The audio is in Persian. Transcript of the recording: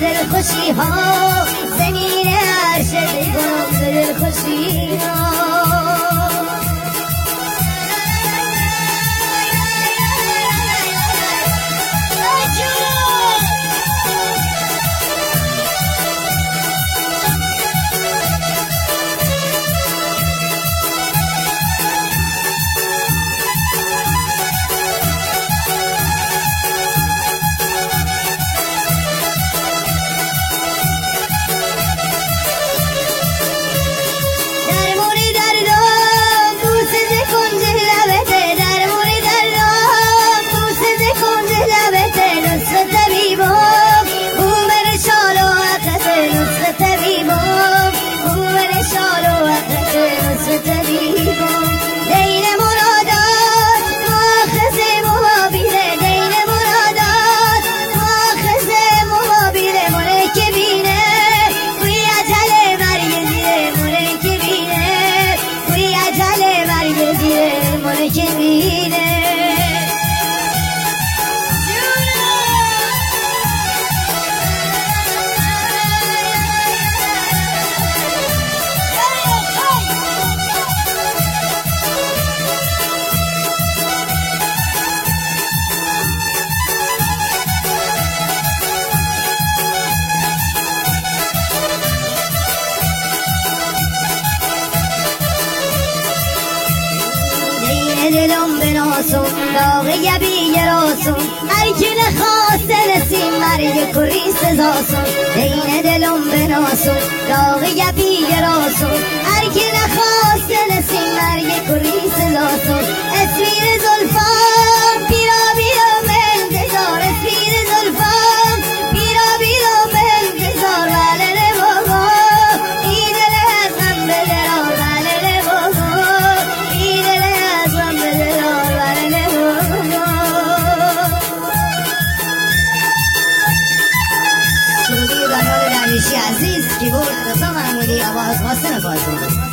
دل خوشی ها زمین عرش کنم دل خوشی ها دلم بناسون داغی بیراسون هر کی نخواست نسیم مرگ کری سزاسون دین دلم بناسون داغی بیراسون هر کی نخواست نسیم مرگ کری سزاسون اسویر زلفان پیرا بیرا منتظار اسویر زلفان پیرا بیرا منتظار ولله بابا ای دل از من بدرار ولله بابا ای دل از من بدرار ولله بابا سرودی دانیال درویشی عزیز کیبورد رضا محمودی آواز حسن فاطمی